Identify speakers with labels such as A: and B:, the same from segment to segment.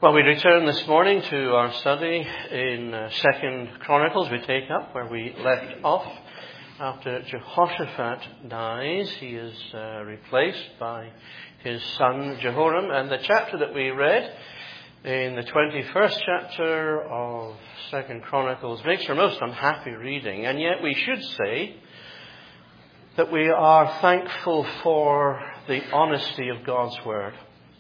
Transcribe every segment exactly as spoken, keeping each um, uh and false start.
A: Well, we return this morning to our study in uh, Second Chronicles. We take up where we left off. After Jehoshaphat dies, he is uh, replaced by his son Jehoram. And the chapter that we read in the twenty-first chapter of Second Chronicles makes for most unhappy reading. And yet we should say that we are thankful for the honesty of God's Word.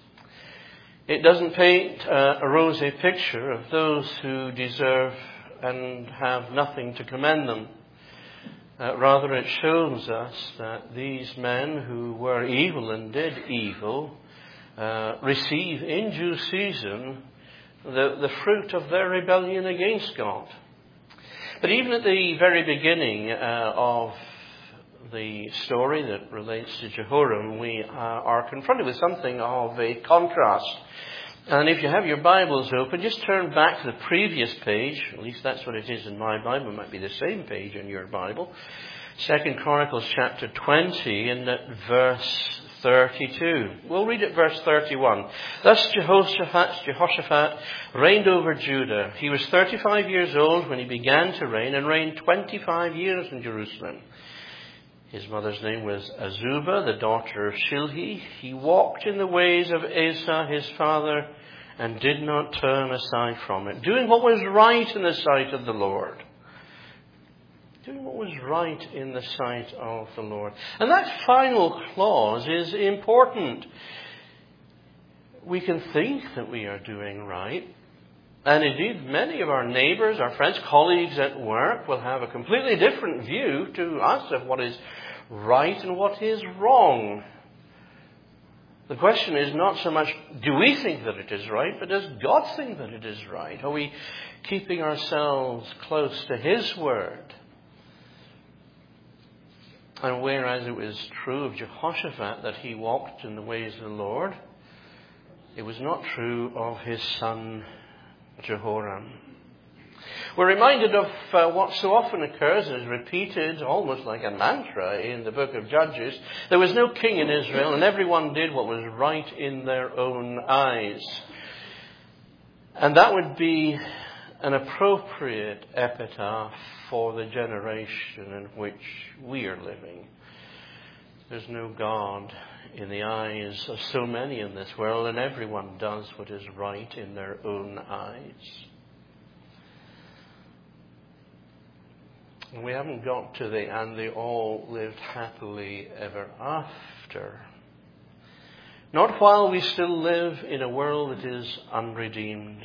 A: It doesn't paint uh, a rosy picture of those who deserve and have nothing to commend them. Uh, rather, it shows us that these men who were evil and did evil uh, receive in due season the, the fruit of their rebellion against God. But even at the very beginning uh, of the story that relates to Jehoram, we uh, are confronted with something of a contrast. And if you have your Bibles open, just turn back to the previous page. At least that's what it is in my Bible. It might be the same page in your Bible. Second Chronicles chapter twenty and at verse thirty-two. We'll read at verse thirty-one. Thus Jehoshaphat, Jehoshaphat reigned over Judah. He was thirty-five years old when he began to reign and reigned twenty-five years in Jerusalem. His mother's name was Azubah, the daughter of Shilhi. He walked in the ways of Asa, his father, and did not turn aside from it, doing what was right in the sight of the Lord. Doing what was right in the sight of the Lord. And that final clause is important. We can think that we are doing right. And indeed, many of our neighbours, our friends, colleagues at work will have a completely different view to us of what is right and what is wrong. The question is not so much, do we think that it is right, but does God think that it is right? Are we keeping ourselves close to His Word? And whereas it was true of Jehoshaphat that he walked in the ways of the Lord, it was not true of his son Jehoram. We're reminded of uh, what so often occurs and is repeated almost like a mantra in the book of Judges. There was no king in Israel, and everyone did what was right in their own eyes. And that would be an appropriate epitaph for the generation in which we are living. There's no God in the eyes of so many in this world, and everyone does what is right in their own eyes. We haven't got to the and they all lived happily ever after. Not while we still live in a world that is unredeemed.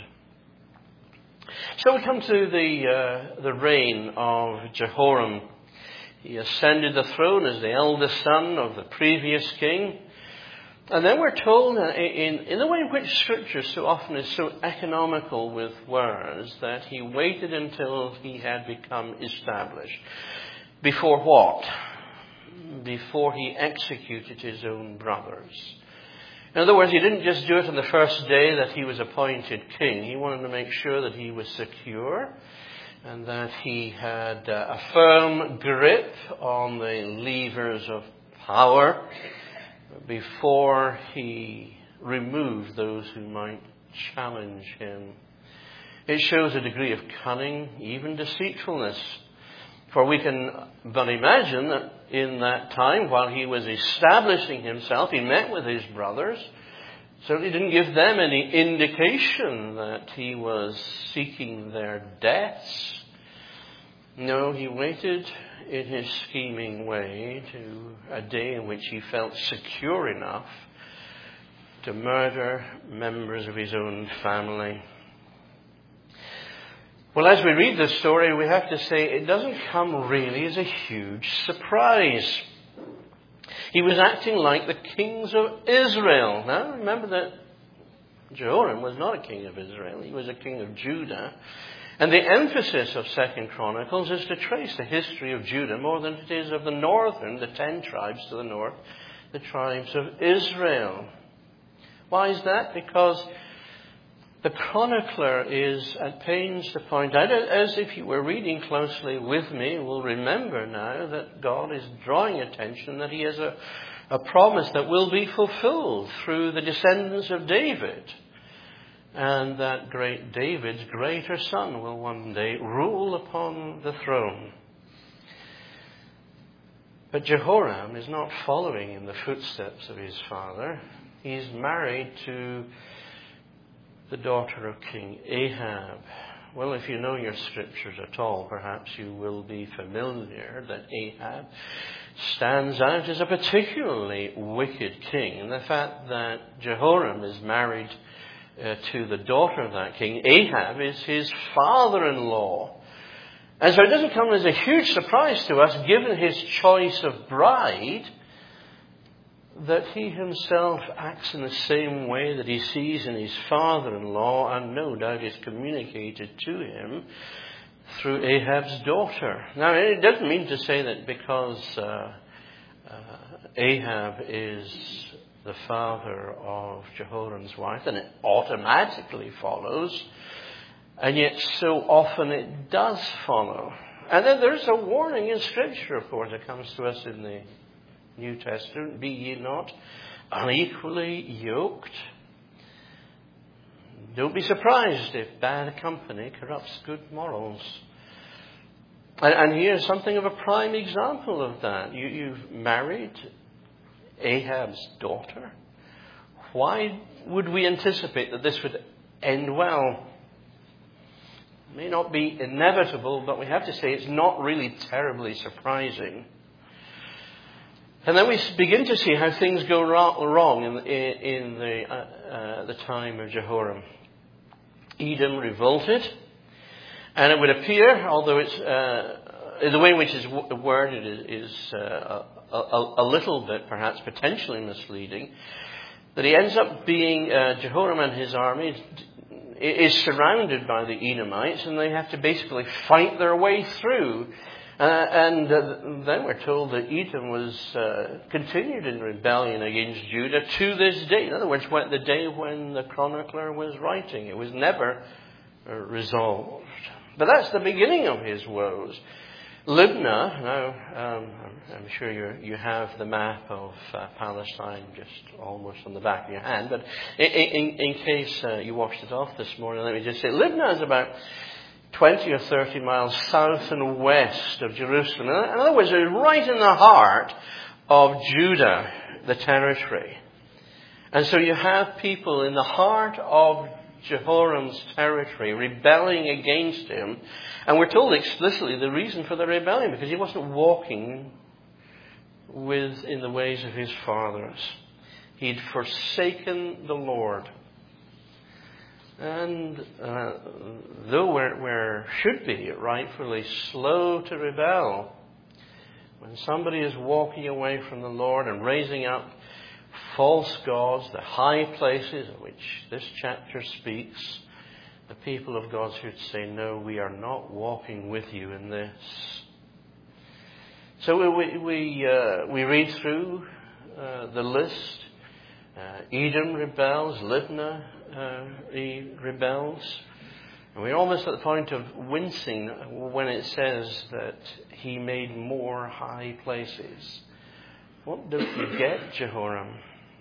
A: So we come to the uh, the reign of Jehoram. He ascended the throne as the eldest son of the previous king. And then we're told in, in the way in which Scripture so often is so economical with words that he waited until he had become established. Before what? Before he executed his own brothers. In other words, he didn't just do it on the first day that he was appointed king. He wanted to make sure that he was secure and that he had a firm grip on the levers of power before he removed those who might challenge him. It shows a degree of cunning, even deceitfulness. For we can but imagine that in that time, while he was establishing himself, he met with his brothers. Certainly didn't give them any indication that he was seeking their deaths. No, he waited in his scheming way to a day in which he felt secure enough to murder members of his own family. Well, as we read this story, we have to say it doesn't come really as a huge surprise. He was acting like the kings of Israel. Now, remember that Jehoram was not a king of Israel. He was a king of Judah. And the emphasis of Second Chronicles is to trace the history of Judah more than it is of the northern, the ten tribes to the north, the tribes of Israel. Why is that? Because the chronicler is at pains to point out, as if you were reading closely with me, will remember now that God is drawing attention that he has a, a promise that will be fulfilled through the descendants of David. and that great David's greater son will one day rule upon the throne. But Jehoram is not following in the footsteps of his father. He's married to the daughter of King Ahab. Well, if you know your scriptures at all, perhaps you will be familiar that Ahab stands out as a particularly wicked king. And the fact that Jehoram is married uh, to the daughter of that king, Ahab, is his father-in-law. And so it doesn't come as a huge surprise to us, given his choice of bride, that he himself acts in the same way that he sees in his father-in-law, and no doubt is communicated to him through Ahab's daughter. Now, it doesn't mean to say that because uh, uh, Ahab is the father of Jehoram's wife, then it automatically follows. And yet so often it does follow. And then there's a warning in Scripture, of course, that comes to us in the New Testament. Be ye not unequally yoked. Don't be surprised if bad company corrupts good morals. And, and here's something of a prime example of that. You, you've married Ahab's daughter. Why would we anticipate that this would end well? It may not be inevitable, but we have to say it's not really terribly surprising. And then we begin to see how things go wrong in, in the, uh, uh, the time of Jehoram. Edom revolted, and it would appear, although it's uh, the way in which it's worded is, is uh, a, a, a little bit perhaps potentially misleading, that he ends up being uh, Jehoram and his army is surrounded by the Edomites, and they have to basically fight their way through. Uh, and uh, then we're told that Edom was uh, continued in rebellion against Judah to this day. In other words, when, the day when the chronicler was writing. It was never uh, resolved. But that's the beginning of his woes. Libnah, now um, I'm sure you you have the map of uh, Palestine just almost on the back of your hand, but in, in, in case uh, you washed it off this morning, let me just say Libnah is about twenty or thirty miles south and west of Jerusalem. In other words, it's right in the heart of Judah, the territory. And so you have people in the heart of Jehoram's territory rebelling against him. And we're told explicitly the reason for the rebellion, because he wasn't walking with in the ways of his fathers. He'd forsaken the Lord. And uh, though we're, we're should be rightfully slow to rebel, when somebody is walking away from the Lord and raising up false gods, the high places of which this chapter speaks, the people of God should say, no, we are not walking with you in this. So we we uh, we read through uh, the list. Uh, Edom rebels, Libnah uh, he rebels. And we're almost at the point of wincing when it says that he made more high places. What don't you get, Jehoram?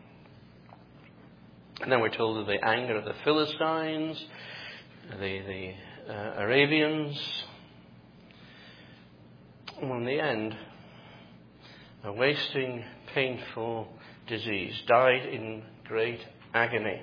A: And then we're told of the anger of the Philistines, the, the uh, Arabians. And in the end, a wasting, painful disease, died in great agony.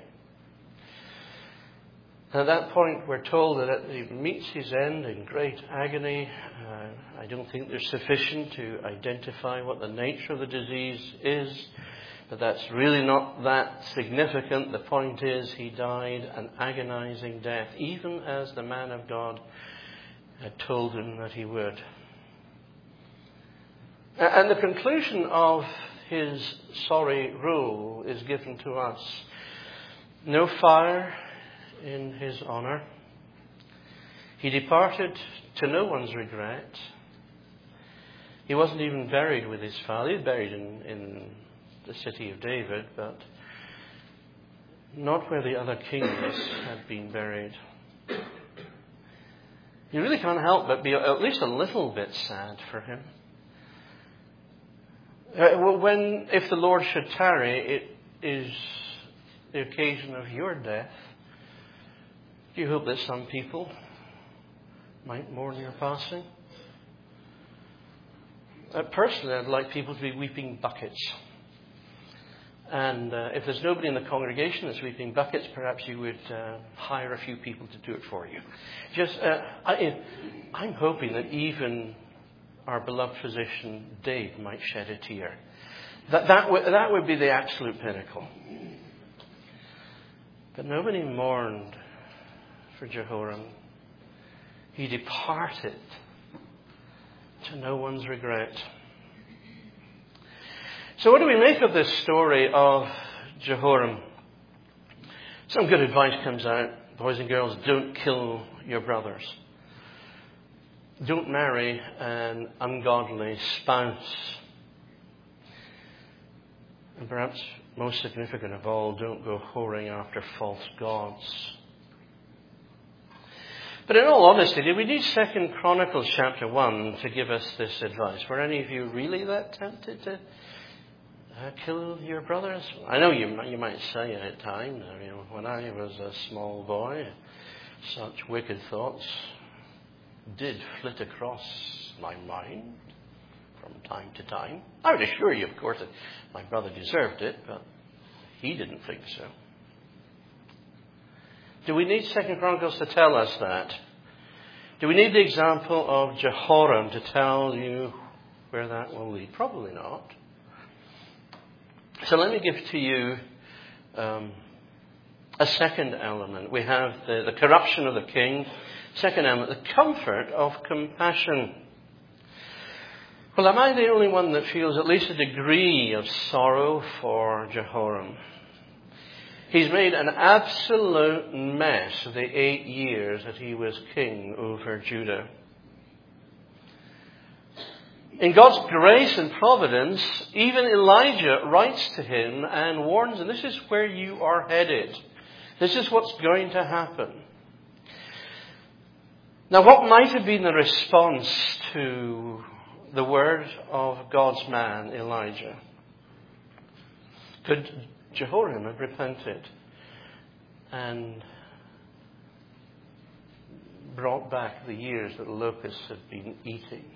A: At that point, we're told that he meets his end in great agony. Uh, I don't think there's sufficient to identify what the nature of the disease is, but that's really not that significant. The point is, he died an agonizing death, even as the man of God had told him that he would. And the conclusion of his sorry rule is given to us. No fire in his honor. He departed to no one's regret. He wasn't even buried with his father. He was buried in, in the city of David, but not where the other kings had been buried. You really can't help but be at least a little bit sad for him. Uh, when, if the Lord should tarry, it is the occasion of your death. Do you hope that some people might mourn your passing? Uh, personally, I'd like people to be weeping buckets. And uh, if there's nobody in the congregation that's weeping buckets, perhaps you would uh, hire a few people to do it for you. Just, uh, I, I'm hoping that even our beloved physician Dave might shed a tear. That that would that would be the absolute pinnacle. But nobody mourned for Jehoram. He departed to no one's regret. So what do we make of this story of Jehoram? Some good advice comes out. Boys and girls, don't kill your brothers. Don't marry an ungodly spouse. And perhaps most significant of all, don't go whoring after false gods. But in all honesty, do we need Second Chronicles chapter one to give us this advice? Were any of you really that tempted to uh, kill your brothers? I know you you might say it at times. I mean, when I was a small boy, such wicked thoughts did flit across my mind from time to time. I would assure you, of course, that my brother deserved it, but he didn't think so. Do we need Second Chronicles to tell us that? Do we need the example of Jehoram to tell you where that will lead? Probably not. So let me give to you um, a second element. We have the, the corruption of the king. Second element, the comfort of compassion. Well, am I the only one that feels at least a degree of sorrow for Jehoram? He's made an absolute mess of the eight years that he was king over Judah. In God's grace and providence, even Elijah writes to him and warns him, this is where you are headed. This is what's going to happen. Now, what might have been the response to the word of God's man, Elijah? Could Jehoram had repented and brought back the years that the locusts had been eating?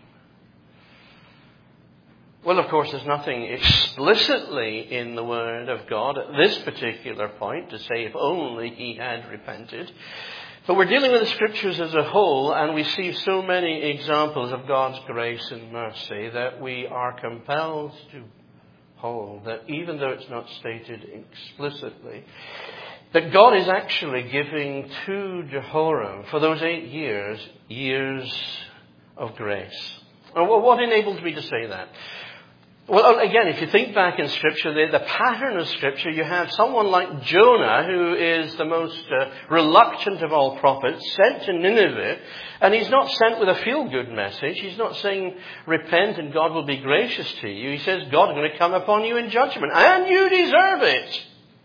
A: Well, of course, there's nothing explicitly in the Word of God at this particular point to say if only he had repented. But we're dealing with the Scriptures as a whole, and we see so many examples of God's grace and mercy that we are compelled to hold that even though it's not stated explicitly, that God is actually giving to Jehoram for those eight years, years of grace. And what enables me to say that? Well, again, if you think back in Scripture, the, the pattern of Scripture, you have someone like Jonah, who is the most uh, reluctant of all prophets, sent to Nineveh, and he's not sent with a feel-good message. He's not saying, repent and God will be gracious to you. He says, God is going to come upon you in judgment, and you deserve it.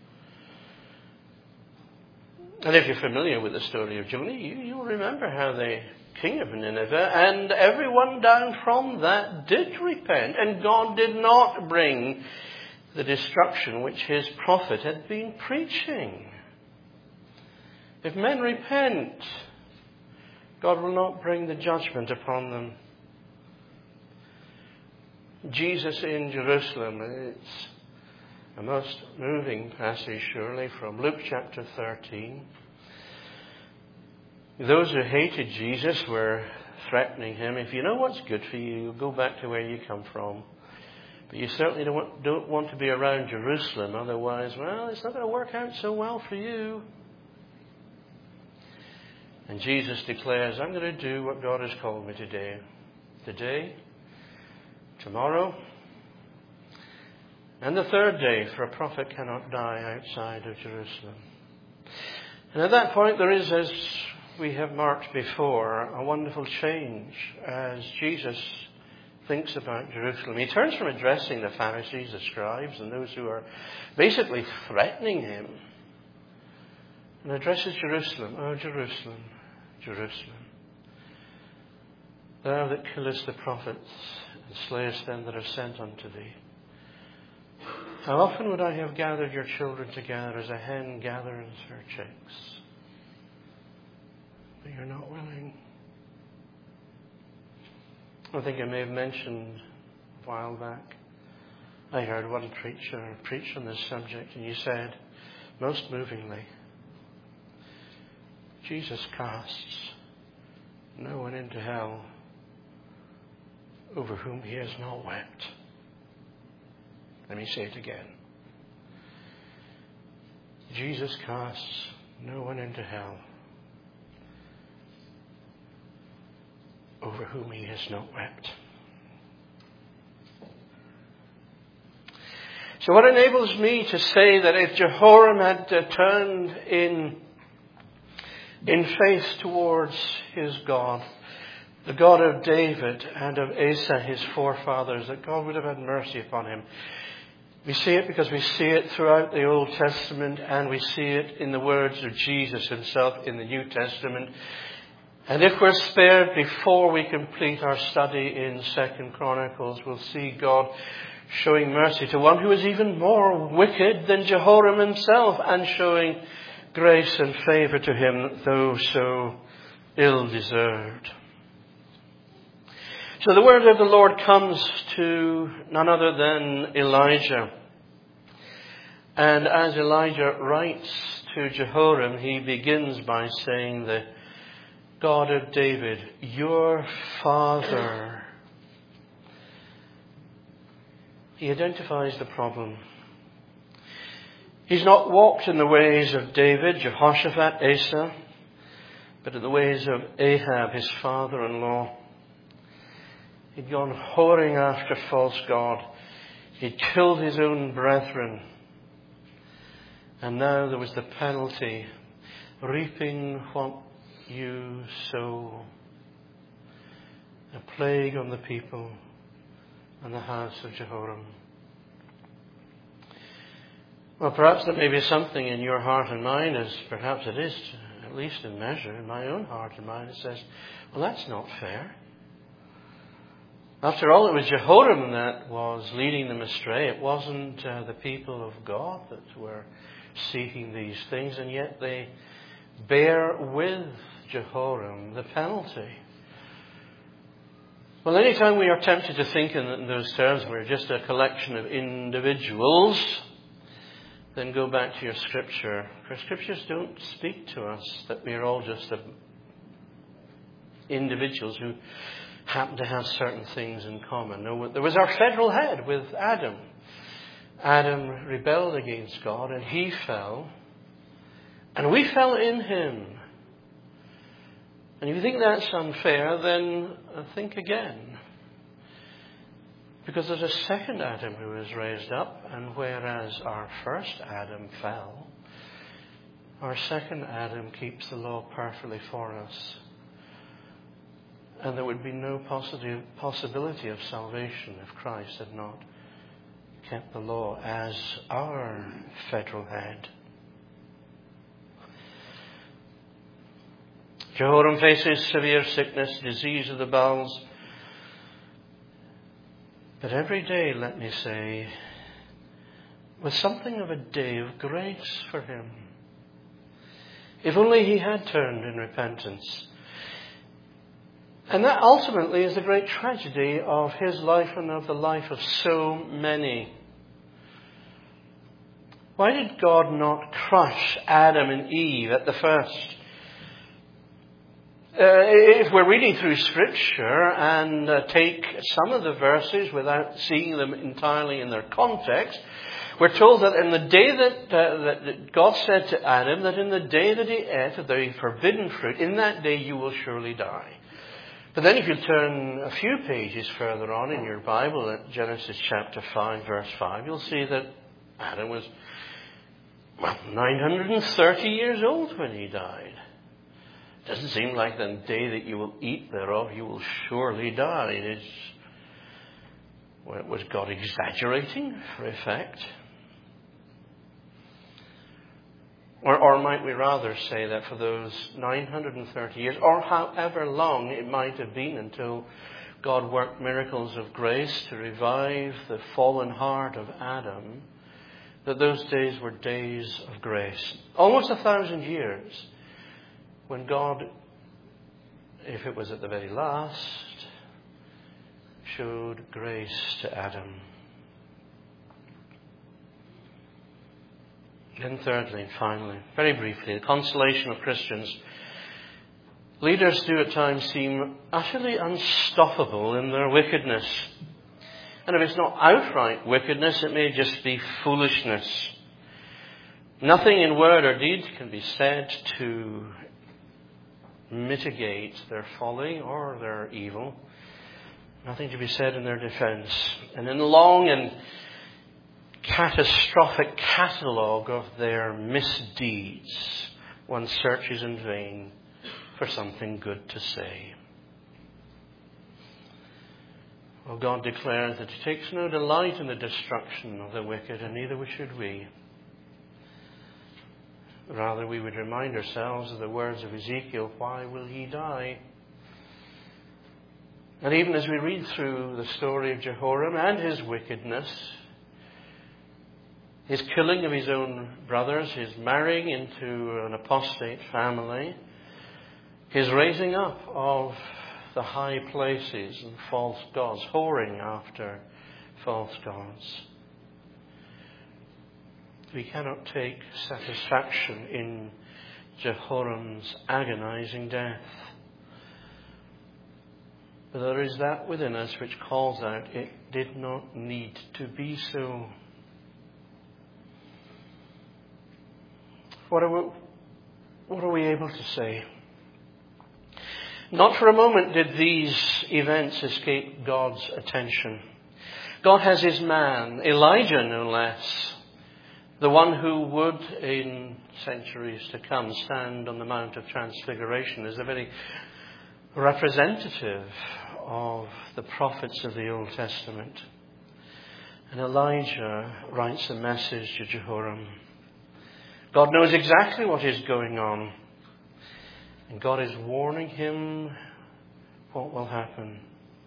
A: And if you're familiar with the story of Jonah, you, you'll remember how the king of Nineveh and everyone down from that did repent, and God did not bring the destruction which his prophet had been preaching. If men repent, God will not bring the judgment upon them. Jesus in Jerusalem, it's a most moving passage surely from Luke chapter thirteen. Those who hated Jesus were threatening him. If you know what's good for you, go back to where you come from. But you certainly don't want, don't want to be around Jerusalem. Otherwise, well, it's not going to work out so well for you. And Jesus declares, I'm going to do what God has called me to do. Today, tomorrow, and the third day, for a prophet cannot die outside of Jerusalem. And at that point, there is, as we have marked before, a wonderful change as Jesus thinks about Jerusalem. He turns from addressing the Pharisees, the scribes, and those who are basically threatening him, and addresses Jerusalem. Oh, Jerusalem, Jerusalem, thou that killest the prophets and slayest them that are sent unto thee. How often would I have gathered your children together as a hen gathers her chicks, I think I may have mentioned a while back, I heard one preacher preach on this subject, and he said, most movingly, Jesus casts no one into hell over whom he has not wept. Let me say it again. Jesus casts no one into hell over whom he has not wept. So what enables me to say that if Jehoram had uh, turned in, in faith towards his God, the God of David and of Asa, his forefathers, that God would have had mercy upon him. We see it because we see it throughout the Old Testament, and we see it in the words of Jesus himself in the New Testament. And if we're spared before we complete our study in Second Chronicles, we'll see God showing mercy to one who is even more wicked than Jehoram himself, and showing grace and favour to him, though so ill-deserved. So the word of the Lord comes to none other than Elijah. And as Elijah writes to Jehoram, he begins by saying, the God of David, your father. He identifies the problem. He's not walked in the ways of David, Jehoshaphat, Asa, but in the ways of Ahab, his father-in-law. He'd gone whoring after false god. He'd killed his own brethren. And now there was the penalty, reaping what you sow. A plague on the people and the house of Jehoram. Well, perhaps there may be something in your heart and mind, as perhaps it is, at least in measure, in my own heart and mind, that says, well, that's not fair. After all, it was Jehoram that was leading them astray. It wasn't uh, the people of God that were seeking these things, and yet they bear with Jehoram the penalty. Well, anytime we are tempted to think in those terms, we're just a collection of individuals, then go back to your scripture. For scriptures don't speak to us that we are all just individuals who happen to have certain things in common. No, there was our federal head with Adam. Adam rebelled against God and he fell. And we fell in him. And if you think that's unfair, then think again. Because there's a second Adam who is raised up, and whereas our first Adam fell, our second Adam keeps the law perfectly for us. And there would be no possibility of salvation if Christ had not kept the law as our federal head. Jehoram faces severe sickness, disease of the bowels. But every day, let me say, was something of a day of grace for him. If only he had turned in repentance. And that ultimately is the great tragedy of his life and of the life of so many. Why did God not crush Adam and Eve at the first? Uh, if we're reading through Scripture and uh, take some of the verses without seeing them entirely in their context, we're told that in the day that, uh, that, that God said to Adam, that in the day that he ate of the forbidden fruit, in that day you will surely die. But then if you turn a few pages further on in your Bible, at Genesis chapter five, verse five, you'll see that Adam was well, nine hundred thirty years old when he died. It doesn't seem like the day that you will eat thereof, you will surely die. It is, well, was God exaggerating for effect? Or, or might we rather say that for those nine hundred thirty years, or however long it might have been until God worked miracles of grace to revive the fallen heart of Adam, that those days were days of grace. Almost a thousand years. When God, if it was at the very last, showed grace to Adam. And thirdly and finally, very briefly, the consolation of Christians. Leaders do at times seem utterly unstoppable in their wickedness. And if it's not outright wickedness, it may just be foolishness. Nothing in word or deed can be said to mitigate their folly or their evil. Nothing to be said in their defense. And in the long and catastrophic catalogue of their misdeeds, one searches in vain for something good to say. Well, God declares that He takes no delight in the destruction of the wicked, and neither should we. Rather, we would remind ourselves of the words of Ezekiel, why will he die? And even as we read through the story of Jehoram and his wickedness, his killing of his own brothers, his marrying into an apostate family, his raising up of the high places and false gods, whoring after false gods, we cannot take satisfaction in Jehoram's agonizing death. But there is that within us which calls out, it did not need to be so. What are we, what are we able to say? Not for a moment did these events escape God's attention. God has His man, Elijah no less, the one who would, in centuries to come, stand on the Mount of Transfiguration as a very representative of the prophets of the Old Testament. And Elijah writes a message to Jehoram. God knows exactly what is going on. And God is warning him what will happen.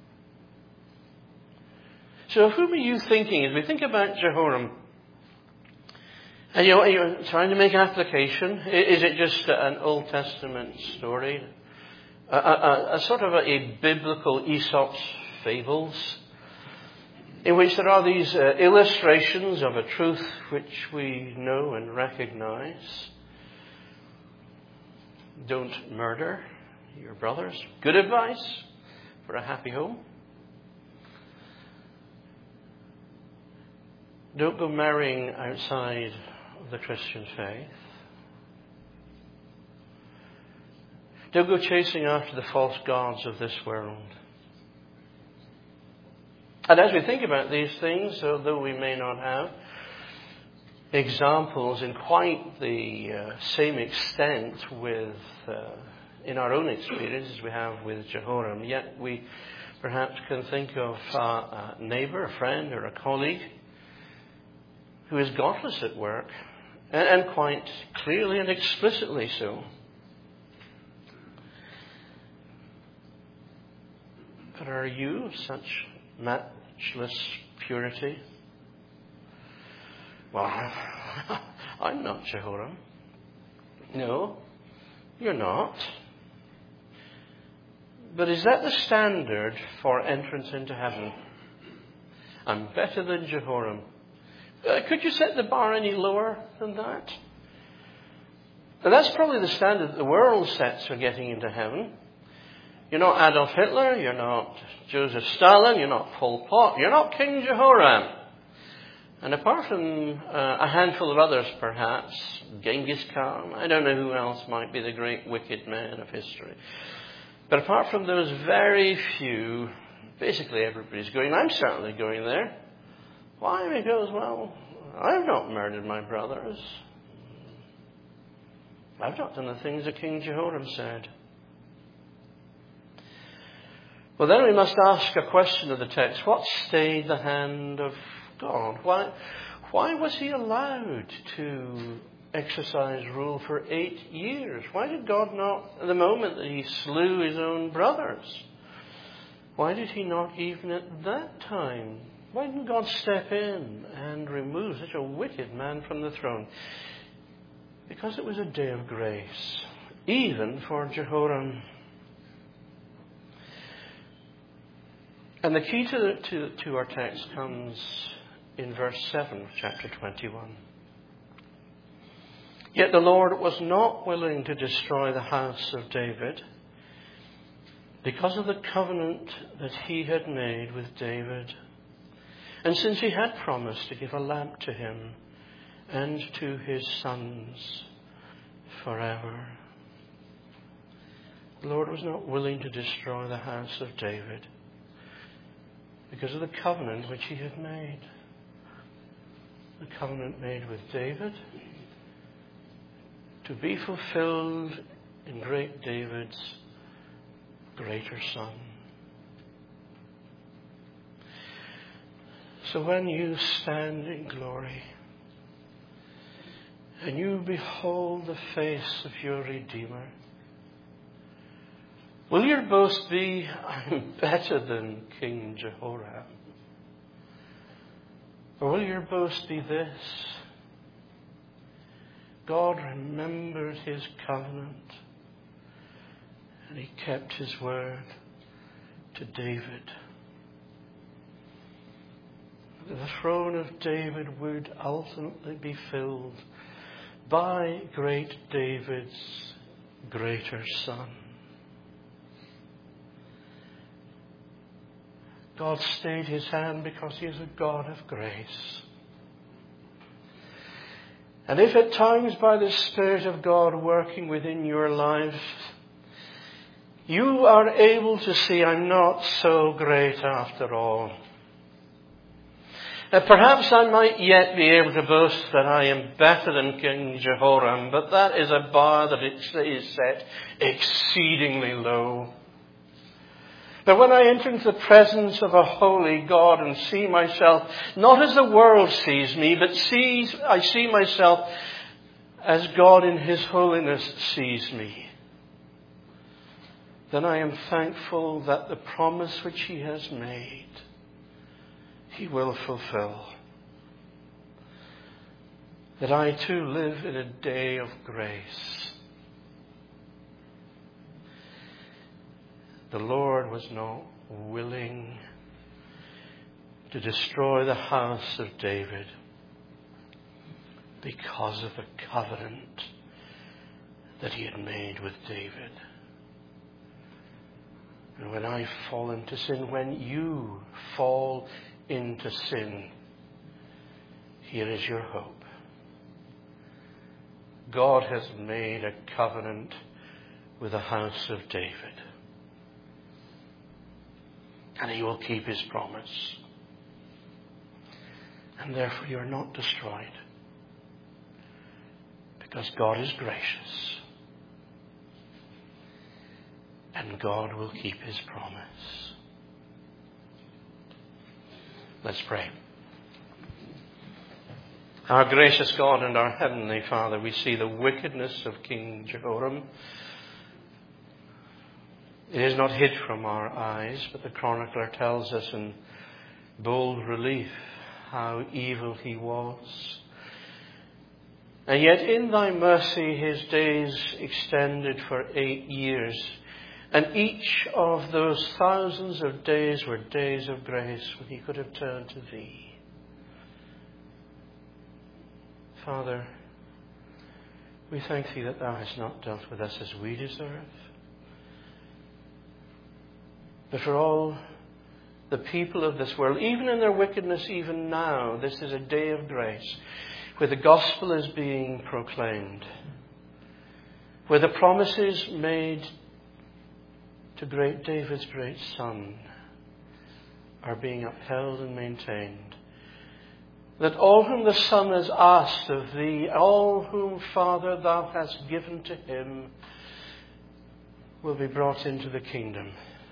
A: So of whom are you thinking as we think about Jehoram? And you know, you're trying to make an application. Is it just an Old Testament story? A, a, a sort of a, a biblical Aesop's fables in which there are these uh, illustrations of a truth which we know and recognize. Don't murder your brothers. Good advice for a happy home. Don't go marrying outside of the Christian faith. Don't go chasing after the false gods of this world. And as we think about these things, although we may not have examples in quite the uh, same extent with uh, in our own experience as we have with Jehoram, yet we perhaps can think of uh, a neighbour, a friend, or a colleague who is godless at work, and, and quite clearly and explicitly so. But are you of such matchless purity? Well, I'm not Jehoram. No, you're not. But is that the standard for entrance into heaven? I'm better than Jehoram. Uh, could you set the bar any lower than that? And that's probably the standard that the world sets for getting into heaven. You're not Adolf Hitler, you're not Joseph Stalin, you're not Pol Pot, you're not King Jehoram. And apart from uh, a handful of others, perhaps, Genghis Khan, I don't know who else might be the great wicked man of history. But apart from those very few, basically everybody's going. I'm certainly going there. Why? Because, well, I've not murdered my brothers. I've not done the things that King Jehoram said. Well, then we must ask a question of the text. What stayed the hand of God? Why, why was he allowed to exercise rule for eight years? Why did God not, at the moment that he slew his own brothers, why did he not even at that time? Why didn't God step in and remove such a wicked man from the throne? Because it was a day of grace, even for Jehoram. And the key to, to, to our text comes in verse seven of chapter twenty-one. Yet the Lord was not willing to destroy the house of David because of the covenant that he had made with David, and since he had promised to give a lamp to him and to his sons forever. The Lord was not willing to destroy the house of David because of the covenant which he had made. The covenant made with David to be fulfilled in great David's greater son. So when you stand in glory and you behold the face of your Redeemer, will your boast be, I'm better than King Jehoram? Or will your boast be this: God remembered his covenant and he kept his word to David. The throne of David would ultimately be filled by great David's greater son. God stayed his hand because he is a God of grace. And if at times by the Spirit of God working within your life, you are able to see, I'm not so great after all. Now, perhaps I might yet be able to boast that I am better than King Jehoram, but that is a bar that is set exceedingly low. But when I enter into the presence of a holy God and see myself not as the world sees me, but sees, I see myself as God in his holiness sees me, then I am thankful that the promise which he has made, he will fulfill. That I too live in a day of grace. The Lord was not willing to destroy the house of David because of the covenant that he had made with David. And when I fall into sin, when you fall into sin, here is your hope. God has made a covenant with the house of David. And he will keep his promise. And therefore you are not destroyed. Because God is gracious. And God will keep his promise. Let's pray. Our gracious God and our heavenly Father, we see the wickedness of King Jehoram. It is not hid from our eyes, but the chronicler tells us in bold relief how evil he was. And yet in thy mercy his days extended for eight years. And each of those thousands of days were days of grace when he could have turned to thee. Father, we thank thee that thou hast not dealt with us as we deserve. But for all the people of this world, even in their wickedness, even now, this is a day of grace where the gospel is being proclaimed, where the promises made to great David's great son are being upheld and maintained. That all whom the Son has asked of thee, all whom, Father, thou hast given to him, will be brought into the kingdom.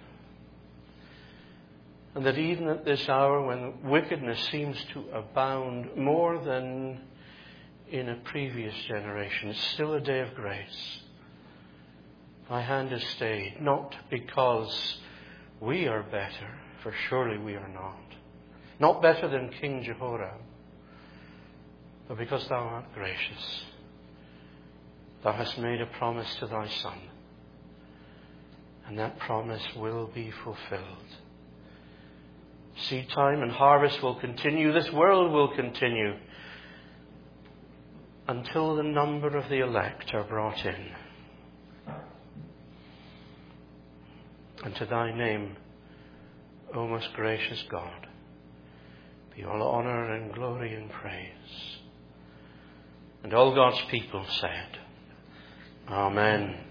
A: And that even at this hour when wickedness seems to abound more than in a previous generation, it's still a day of grace. My hand is stayed, not because we are better, for surely we are not. Not better than King Jehoram, but because thou art gracious. Thou hast made a promise to thy Son, and that promise will be fulfilled. Seed time and harvest will continue. This world will continue until the number of the elect are brought in. And to thy name, O most gracious God, be all honor and glory and praise. And all God's people said, Amen.